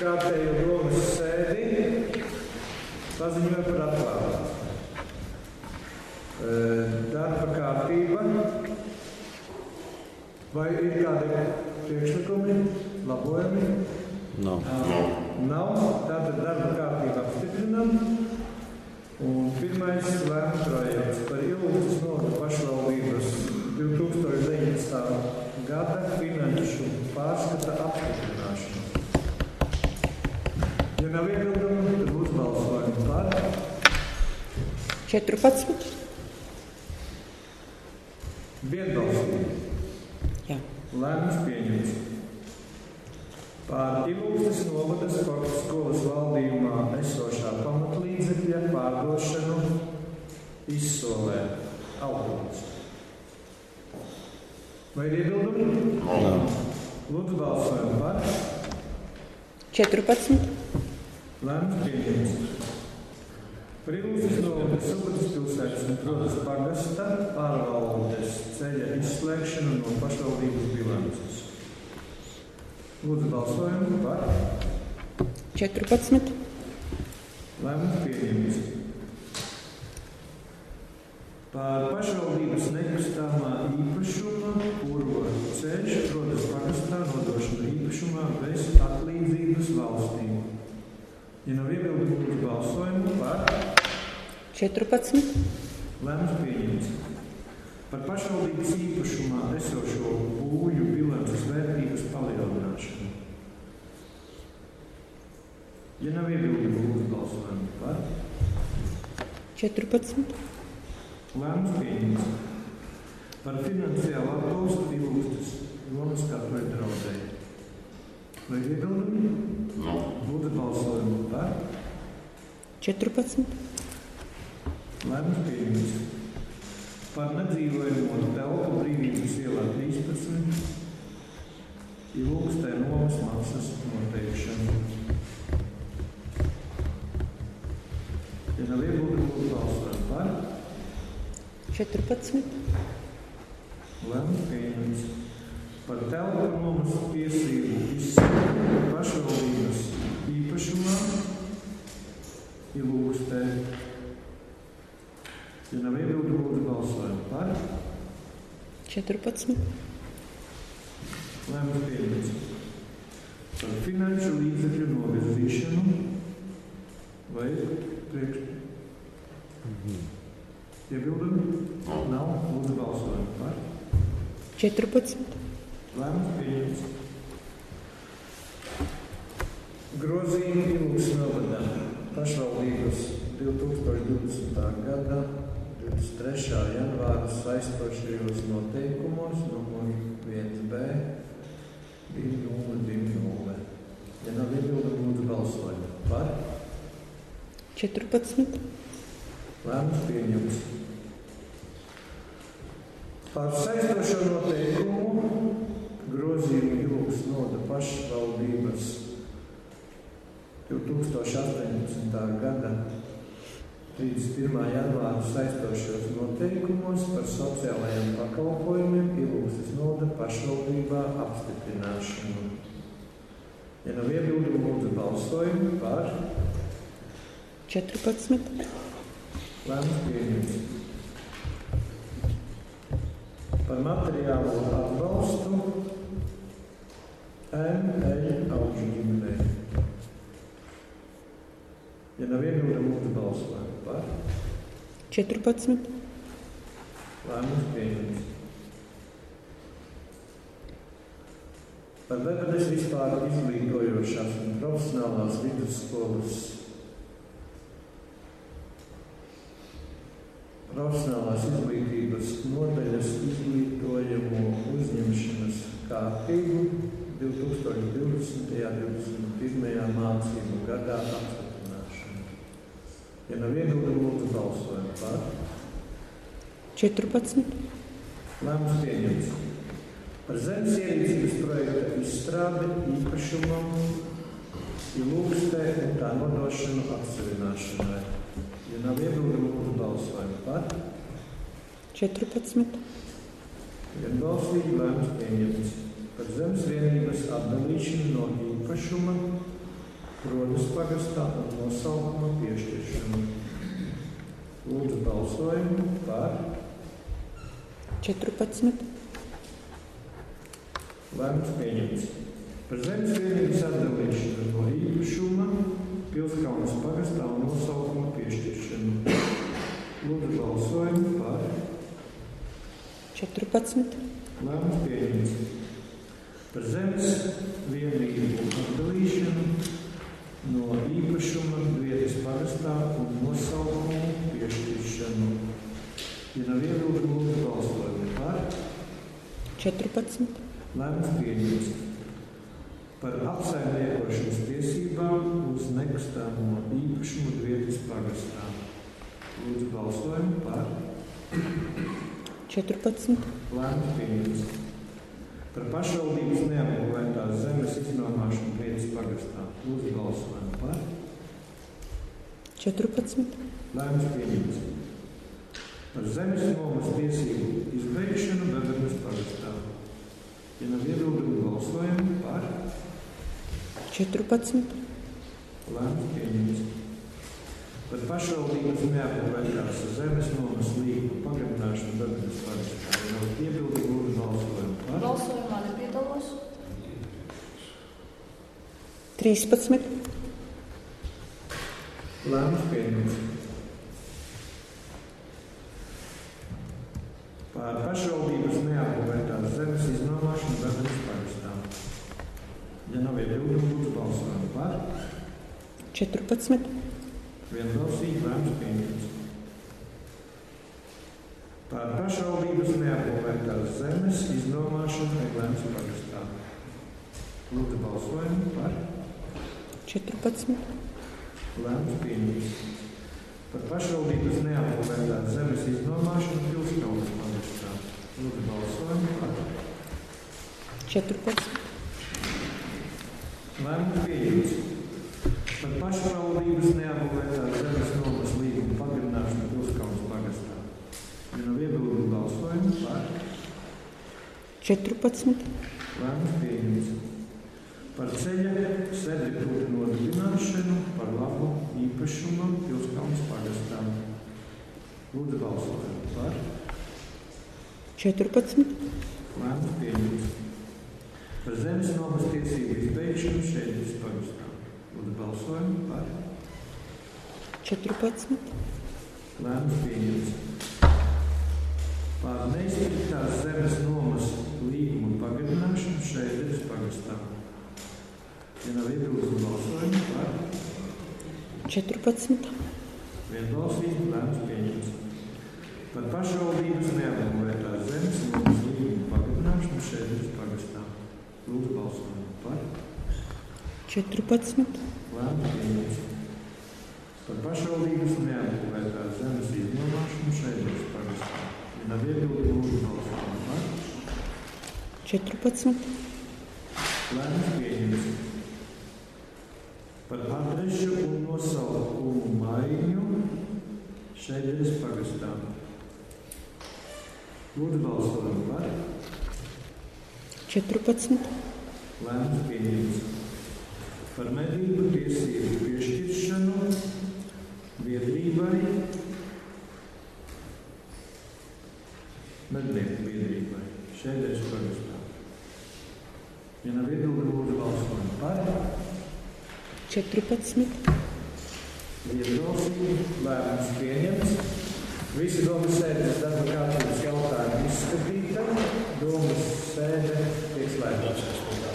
kārtējo domas sēdi paziņoja par atklātu. Darba kārtība. Vai ir kādi priekšlikumi, labojumi? Nav. Tātad darba kārtību apstiprinām. Un pirmais lēmuma projekts par Ilūkstes novada pašvaldības 2019. Gada finanšu pārskata apstiprināšanu. Ja nav iebildumu, tad būs balsojumi par 14. Vienbalsīgi. Jā. Lēmums pieņemts. Par Ilūkstes novada sporta skolas valdījumā esošā pamatlīdzekļa pārdošanu izsolē autobus. Vai ir iebildumi? Nav. Lūdzu balsojumu par 14. lēmums pieņemts. Par Ilūkstes novada Subates pilsētas un Prodas pagasta pārvaldes ceļa izslēgšanu no pašvaldības bilances. Lūdzu balsojumu par 14. lēmums pieņemts. Par pašvaldības nekustamā īpašuma Purva ceļš Prodas pagastā nodošanu īpašumā bez atlīdzības valstīm. Ja nav iebildumu, lūdzu balsojumu par 14. lēmums pieņemts. Par pašvaldības īpašumā esošo būju bilances vērtības palielināšanu. Ja nav iebildumu, lūdzu balsojumu par 14. lēmums pieņemts. Par finansiālu atbalstu Ilūkstes jomas katrai draudēji. Vai ir iebildumi? Lūdzu balsojumu par 14. lēmums pieņemts. Par nedzīvojamo telpu Brīvības ielā 13 Ilūkstē nomas maksas noteikšanu. Ja nav iebildumu, lūdzu balsojumu par 14. lēmums pieņemts. Par telpu nomas tiesību izsaukumu pašvaldības īpašumā Ilūkstē. Ja nav iebildumu, lūdzu balsojumu par 14. lēmums pieņemts. Par finanšu līdzekļu novirzīšanu vai iebildumi? Nav. Lūdzu balsojumu par 14. lēmums pieņemts. Grozījumi Ilūkstes novadā pašvaldības 2020. gada 23. janvāra saistošajos noteikumos numur 1B 2020. Ja nav iebildumu, lūdzu balsojumu par 14. lēmums pieņemts. Par saistošo noteikumu grozījumu Ilūkstes novada pašvaldības 2018. gada 31. janvāra saistošos noteikumos par sociālajiem pakalpojumiem Ilūkstes novada pašvaldībā apstiprināšanu. Ja nav iebildumu, lūdzu balsojumu par 14. lēmums pieņemts. Par materiālo atbalstu M.L. Augšģimenei. Ja nav iebildumu, lūdzu balsojumu par 14. lēmums pieņemts. Par Vebedes vispār izglītojošās un profesionālās vidusskolas profesionālās izglītības nodaļas izglītojamo uzņemšanas kārtību 2020. 21. mācību gadā apstiprināšanu. Ja nav iebildumu, lūdzu balsojumu par 14. lēmums pieņemts. Par zemes ierīcības projekta izstrādi īpašumam Ilūkstē un tā nodošanu atsevināšanai. Ja nav iebildumu, lūdzu balsojumu par 14. vienbalsīgi lēmums pieņemts. Par zemes vienības atdalīšanu no īpašuma Rodas pagastā un nosaukuma piešķiršanu. Lūdzu balsojumu par 14. Lēmums pieņemts. Par zemes vienības atdalīšanu no īpašuma Pilskalnes pagastā un nosaukuma piešķiršanu. Lūdzu balsojumu par 14. Lēmums pieņemts. Par zemes vienību atdalīšanu no īpašuma vietas pagastā un nosaukumu piešķiršanu. Ja nav iebildumu, lūdzu balsojumu par 14. Lēmums pieņemts. Par apsaimniekošanas tiesībām uz nekustamo īpašumu vietas pagastā. Lūdzu balsojumu par 14. Lēmums pieņemts. Par pašvaldības neapgūvētās zemes iznomāšanu vietas pagastā. Lūdzu balsojumu par 14. Lēmums pieņemts. Par zemes nomas tiesību izbeigšanu Bebernes pagastā. Ja nav iebildumu, balsojumu par 14. Lēmums pieņemts. Par pašvaldības neapgūvētās zemes nomas līguma pagarināšanu Bebernes pagastā. Ja nav iebildumu, lūdzu balsojumu par Balsojumā nepiedalos. 13. Lēmums pieņemts. Par pašvaldības neapgūvētās zemes iznomāšanu Bebernes pagastā. Ja nav iebildumu, lūdzu balsojumu par 14. vienbalsīgi lēmums pieņemts. Par pašvaldības neapgūvētās zemes iznomāšanu Eglemnes pagastā. Lūdzu balsojumu par 14. lēmums pieņemts. Par pašvaldības neapgūvētās zemes iznomāšanu Pilskalnes pagastā. Lūdzu balsojumu par 14. lēmums pieņemts. Par pašvaldības neapgūvētās zemes nomas līguma pagarināšanu Pilskalnes pagastā. Ja nav iebildumu, balsojumu par 14. lēmums pieņemts. Par ceļa servitūru nodibināšanu par labu īpašumam Pilskalnes pagastā. Lūdzu balsojumu par 14. lēmums pieņemts. Par zemes nomas tiesību izbeigšanu Šeļģes pagastā. Lūdzu balsojumu par 14. lēmums pieņemts. Par neizpildītās zemes nomas līguma pagarināšanu Šeļģes pagastā. Ja nav iebildumu, balsojumu par 14. vienbalsīgi lēmums pieņemts. Par pašvaldības neapgūvētās zemes nomas līguma pagarināšanu Šeļģes pagastā. Lūdzu balsojumu par 14. lēmums pieņemts. Par pašvaldības neapgūvētās zemes iznomāšanu Šeļģes pagastā. Ja nav iebildumu, lūdzu balsojumu par 14. lēmums pieņemts. Par adrešu un nosaukumu maiņu Šeļģes pagastā. Lūdzu balsojumu par 14. lēmums pieņemts. Par medību tiesību piešķiršanu biedrībai, mednieku biedrībai Šeļģes pagastā. Ja nav iebildumu, lūdzu balsojumu par 14. vienbalsīgi lēmums pieņemts. Visi domas sēdes darba kārtības jautājumi izskatīti.